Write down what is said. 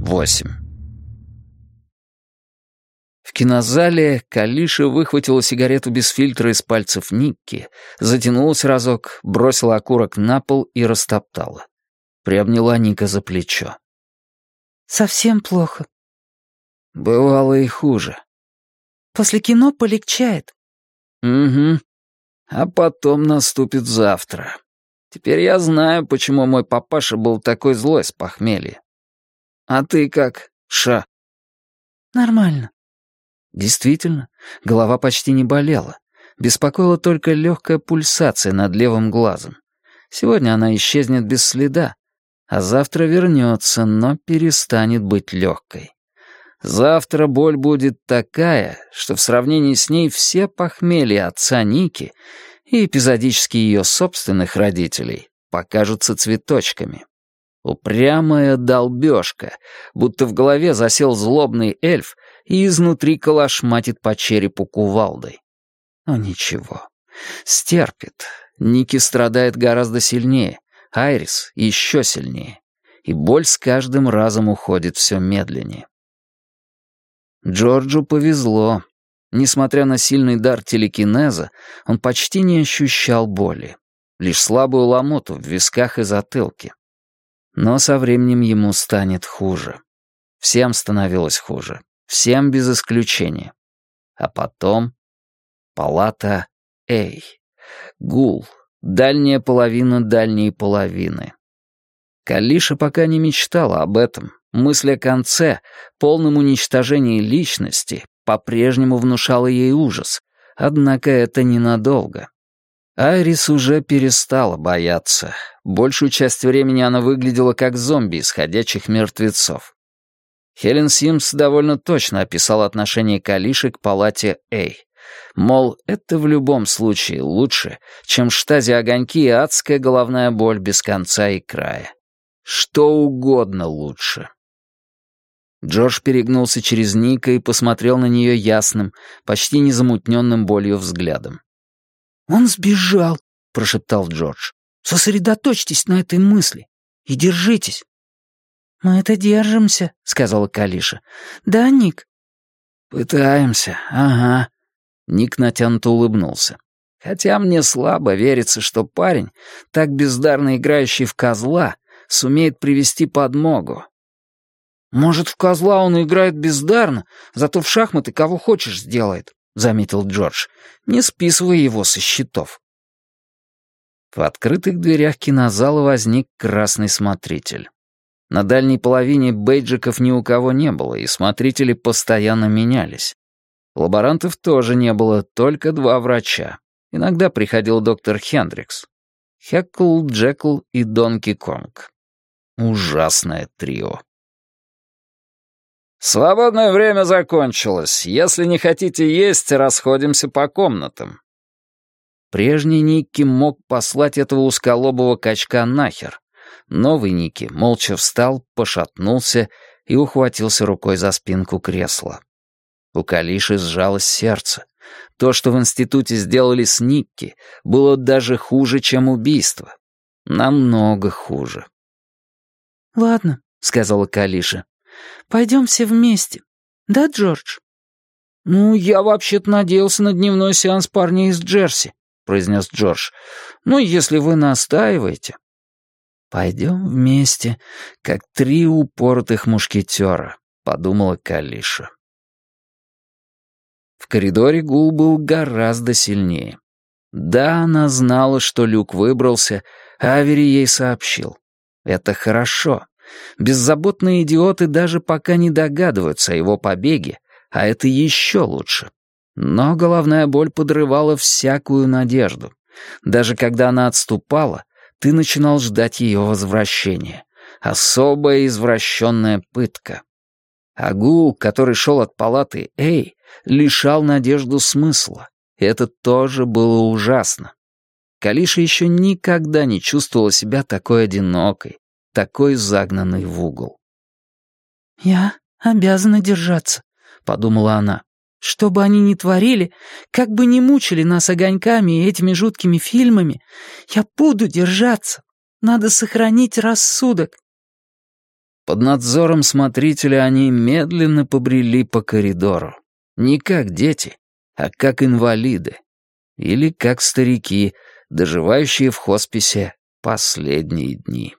8. В кинозале Калиша выхватила сигарету без фильтра из пальцев Никки, затянулась разок, бросила окурок на пол и растоптала. Приобняла Ника за плечо. «Совсем плохо». «Бывало и хуже». «После кино полегчает». «Угу. А потом наступит завтра. Теперь я знаю, почему мой папаша был такой злой с похмелья. А ты как, Ша?» «Нормально». Действительно, голова почти не болела. Беспокоила только легкая пульсация над левым глазом. Сегодня она исчезнет без следа, а завтра вернется, но перестанет быть легкой. Завтра боль будет такая, что в сравнении с ней все похмелья отца Ники и эпизодически ее собственных родителей покажутся цветочками. Упрямая долбежка, будто в голове засел злобный эльф и изнутри калашматит по черепу кувалдой. Но ничего, стерпит. Ники страдает гораздо сильнее, Айрис еще сильнее, и боль с каждым разом уходит все медленнее. Джорджу повезло. Несмотря на сильный дар телекинеза, он почти не ощущал боли, лишь слабую ломоту в висках и затылке. Но со временем ему станет хуже. Всем становилось хуже. Всем без исключения. А потом палата А. Гул. Дальняя половина дальней половины. Калиша пока не мечтала об этом. Мысль о конце, полном уничтожении личности, по-прежнему внушала ей ужас. Однако это ненадолго. Айрис уже перестала бояться. Большую часть времени она выглядела как зомби из ходячих мертвецов. Хелен Симс довольно точно описала отношение Калиши к палате А. Мол, это в любом случае лучше, чем штази-огоньки и адская головная боль без конца и края. Что угодно лучше. Джордж перегнулся через Ника и посмотрел на нее ясным, почти незамутненным болью взглядом. «Он сбежал», — прошептал Джордж. «Сосредоточьтесь на этой мысли и держитесь». «Мы это держимся», — сказала Калиша. «Да, Ник?» «Пытаемся, ага». Ник натянуто улыбнулся. «Хотя мне слабо верится, что парень, так бездарно играющий в козла, сумеет привести подмогу». «Может, в козла он играет бездарно, зато в шахматы кого хочешь сделает», — заметил Джордж, не списывая его со счетов. В открытых дверях кинозала возник красный смотритель. На дальней половине бейджиков ни у кого не было, и смотрители постоянно менялись. Лаборантов тоже не было, только 2 врача. Иногда приходил доктор Хендрикс. Хекл, Джекл и Донки Конг. Ужасное трио. «Свободное время закончилось. Если не хотите есть, расходимся по комнатам». Прежний Никки мог послать этого узколобого качка нахер. Новый Никки молча встал, пошатнулся и ухватился рукой за спинку кресла. У Калиши сжалось сердце. То, что в институте сделали с Никки, было даже хуже, чем убийство. Намного хуже. «Ладно», — сказала Калиша. «Пойдем все вместе. Да, Джордж?» «Ну, я вообще-то надеялся на дневной сеанс парней из Джерси», — произнес Джордж. «Ну, если вы настаиваете». «Пойдем вместе, как 3 упоротых мушкетера», — подумала Калиша. В коридоре гул был гораздо сильнее. Да, она знала, что Люк выбрался, а Авери ей сообщил. Это хорошо. Беззаботные идиоты даже пока не догадываются о его побеге, а это еще лучше. Но головная боль подрывала всякую надежду. Даже когда она отступала, ты начинал ждать ее возвращения. Особая извращенная пытка. А гул, который шел от палаты А, лишал надежду смысла. И это тоже было ужасно. Калиша еще никогда не чувствовала себя такой одинокой, такой загнанной в угол. «Я обязана держаться», — подумала она. «Что бы они ни творили, как бы ни мучили нас огоньками и этими жуткими фильмами, я буду держаться. Надо сохранить рассудок». Под надзором смотрителя они медленно побрели по коридору. Не как дети, а как инвалиды. Или как старики, доживающие в хосписе последние дни.